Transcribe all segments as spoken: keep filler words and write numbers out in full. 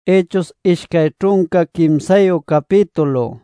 Hechos ishkay trunka kimsayo capítulo.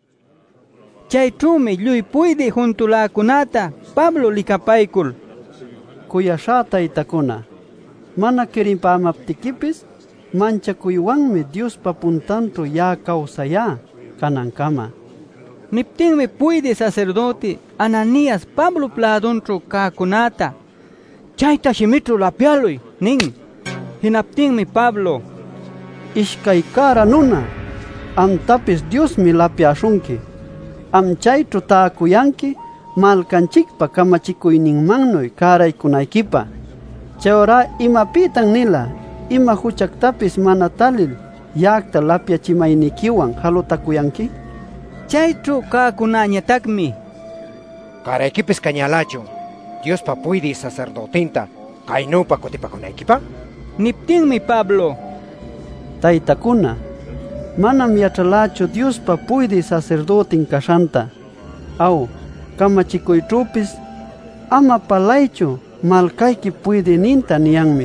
Chaychumi lluy puydi juntulakunata Pablo likapaykul. Kuyasha taytakuna, mana kirinpamaptikipis manchakuywanmi Diospa puntantu ya kawsaya kanankama. Niptinmi puydi sacerdote Ananías Pablo pladunchu kakunata. Chayta shimitru lapialuy nin. Hinaptinmi Pablo: Ishkay kara nuna, amtapis Diosmi lapiashunki. Am chaytru taakuyanki malkanchikpa kamachikuyninmannuy karaykunaykipa. Chayora imapitan nila, ima huchaktapis mana talil yakta lapiachimaynikiwan halutakuyanki. Chaytru kaakunañatakmi: Karaykipis kañalachu, Diospa puydi sacerdotinta kaynupa kutipakunaykipa? Niptinmi Pablo: Taytakuna, manam yachalachu Diospa puydi sacerdotin kashanta. Aw, kamachikuytrupis ama palaychu malkayki puydininta niyanmi.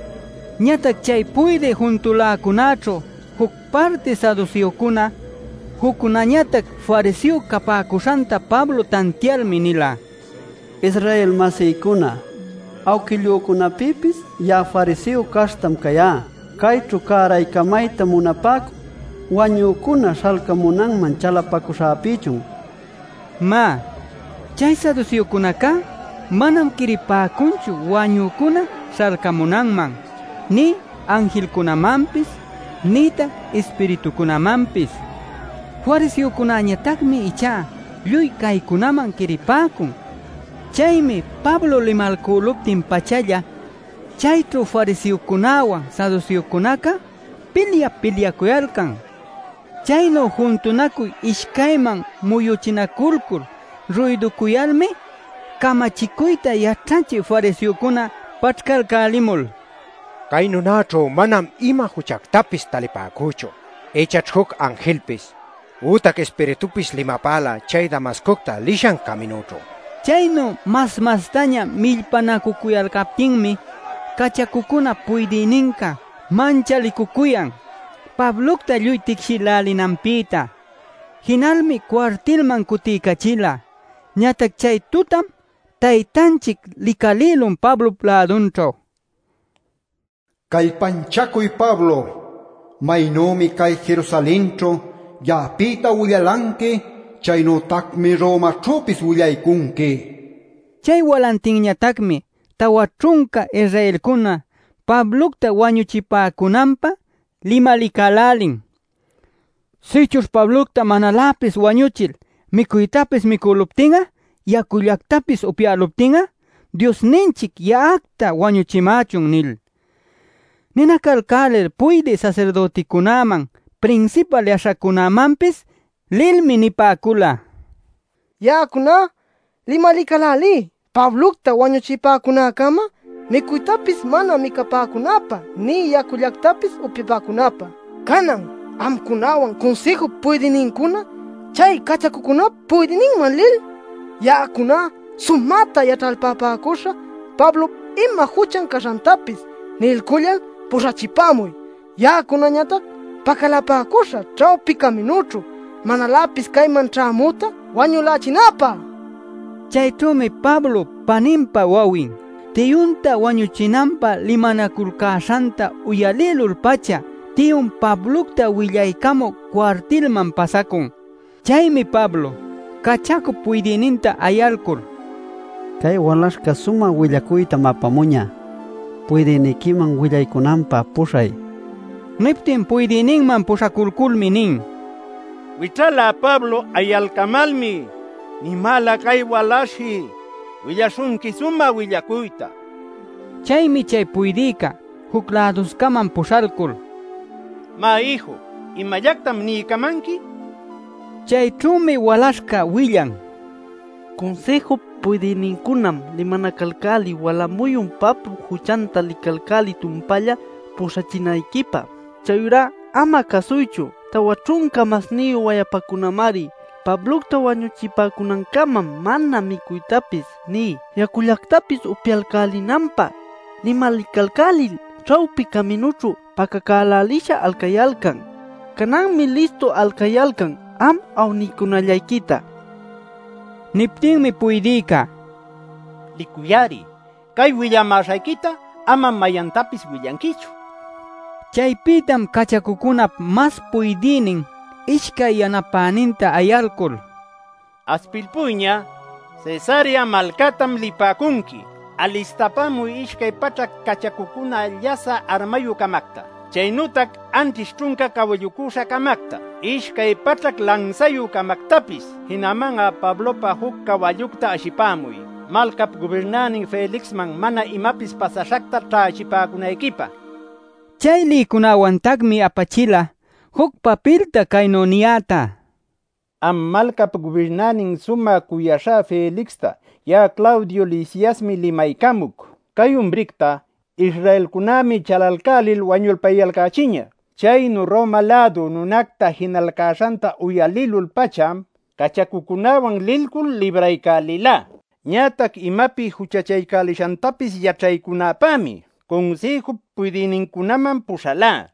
Ñatak chay puydi juntulakunachu huk parte saduceokuna, hukunañatak fariseo kapakushanta Pablo tantialmi nila. Israel masiykuna, awkillukunapipis ya fariseo kashtam kaya. Kaytru karaykamayta munapaku wañukuna shalkamunanman chalapakushapichun. Ma, chay saduceokunaka manam kiripakunchu wañukuna shalkamunanman, ni angelkunamanpis, nita espiritukunamanpis. Fariseokunañatakmi icha lluy kaykunaman kiripakun. Chaymi Pablo limalkuluptin pachalla chaytru fariseokunawan saduceokunaka pilya pilyakuyalkan. Chayno juntunakuy ishkayman muyuchinakulkul ruydukuyalmi kamachikuyta yachranchik fariseokuna pachkalkalimul: Kay nunachu manam ima huchaktapis talipakuchu, echach huk angelpis, utak espiritupis limapala chay Damascokta lishan kaminuchu. Chayno mas mastaña millpanakukuyalkaptinmi kachakukuna puydininka manchalikukuyan Pablokta lluy tikshilalinampita. Hinalmi cuartilman kutiykachila. Ñatak chay tutam taytanchik likalilun Pablo pladuncho. Kallpanchakuy Pablo, maynomi kay Jerusalencho yapita willalanki, chaynotakmi Romachopis willaykunki. Chay walantinñatakmi tawa trunka Israelkuna Pablokta wañuchipakunanpa limalikalalin. Sichus Pablokta manalapis wañuchil mikuytapis mikuluptinga, yakullaktapis upyaluptinga, Dios ninchik yaakta wañuchimachun nil. Ninakalkalil puydi sacerdotikunaman, principal yashakunamanpis lilmi nipakula: Yaakuna limalikalali Pablokta wañuchipakunakama mikuytapis mana mikapakunapa ni yakullaktapis upyapakunapa. Kanan amkunawan consejo puydininkuna chay kachakukunapa puydininman lil yaakuna sumata yatalpapakusha Pablo ima huchan kashantapis nilkullal pushachipamuy. Yaakunañatak pakalapakusha chawpi kaminuchu manalapis kayman tramuta wañulachinapa. Chaytumi Pablo panimpa wawin tiyunta wañuchinampa limanakulkashanta uyalilul pacha tiyun Pablokta willaykamo cuartilman pasakun. Chaymi Pablo kachaku puydininta ayalkul: Kay walashka suma willakuyta mapamuña, puydinikiman willaykunanpa pushay. Niptin puydininman pushakulkulmi nin: Wichala Pablo ayalkamalmi, nimala kay walashi willashunki suma willakuyta. Chaymi chay puydika huk laduskaman pushalkul: Ma hijo, imayaktam niykamanki? Chaychumi walashka willan: Consejo puydinninkunam limanakalkali walamuyun papu huchanta likalkali tumpalla pushachinaykipa. Chayura ama kasuychu, tawa trunka masniyu wayapakunamari Pablokta wañuchipakunankamam mana mikuytapis ni yakullaktapis upyalkalinanpa limalikalkalil chawpi caminuchu pakakalalisha alkayalkan. Kananmi listo alkayalkan am awnikunallayquita. Niptinmi puydiyqa. Likuyari, kay willamashaykita ama mayantapis willankichu. Chaypitam kachakukunap mas puydinin ishkay yanapaninta ayalkul. Aspilpuña, Cesarea malkatam lipakunki. Alistapamuy ishkay pachak kachakukuna llasa armayu kamakta. Chaynutak antis trunka kawallukusha kamakta. Ishkay pachak lanzayu kamaktapis. Hinamanga Pablopa huk kawallukta ashipamuy. Malkap gubernanin Felixman mana imapis pasashakta traashipakunaykipa. Chay likunawantakmi apachila huk papilta kayno niyata. Am malkap gubernanin suma kuyasha Felixta ya Claudio Lisiasmi limaykamuk. Kay umbrikta Israel kunami chalalkalil wañulpayalkachiña. Chaynu Roma lado nunakta hinalkashanta uyalilul pacham kachakukunawan lilkul libraykalila. Ñatak imapi huchachaykaalishantapis yachaykunapami consejo puydininkunaman pushala.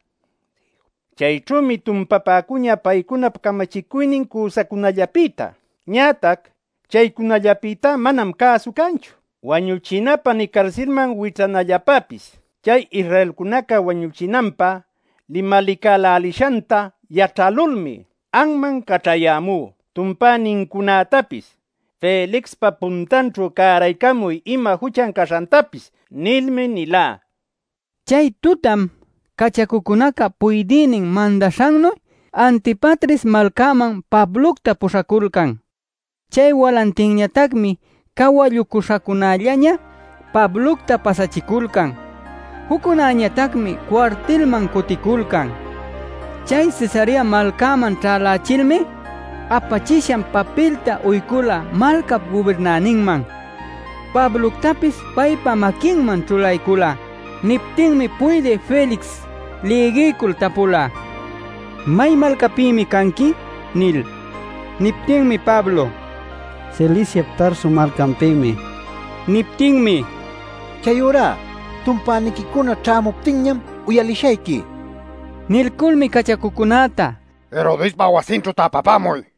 Chaychumi tumpapakuña paykunap kamachikuynin kusakunallapita. Ñatak chaykunallapita manam kasu kanchu. Wañuchinapa ni karsilman witsanallapapis. Chay Israelkunaka wañuchinampa limalikalaalishanta yachalulmi anman kachayamu. Tumpaninkunatapis Felixpa puntanchu karaykamuy ima huchan kashantapis nilmi nila. Chay tutam kachakukunaka puydinin mandashannoy Antipatris malkaman Pablokta pushakulkan. Chay walantinñatakmi kawallukushakunallaña Pablokta pasachikulkan. Hukunañatakmi cuartelman kutikulkan. Chay Cesarea malkaman tralachilmi apachishan papelta uykula malkap gubernaninman. Pabloktapis paypa makinman chulaykula. Niptinmi puyde Felix liigikul tapula. May malkapimi kanki? Nil. Niptinmi Pablo. Cilicia Tarso malkampimi. Niptinmi. Chayura, tumpanikikuna chamuptinñam uyalishayki. Nilkulmi kachakukunata. Herodispa wasinchu tapapamuy.